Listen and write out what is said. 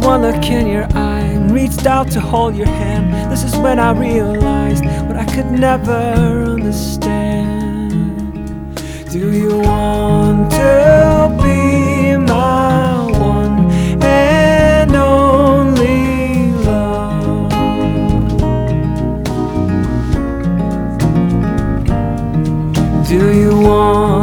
one look in your eye and reached out to hold your hand. This is when I realized what I could never understand. Do you want to be my one and only love? Do you want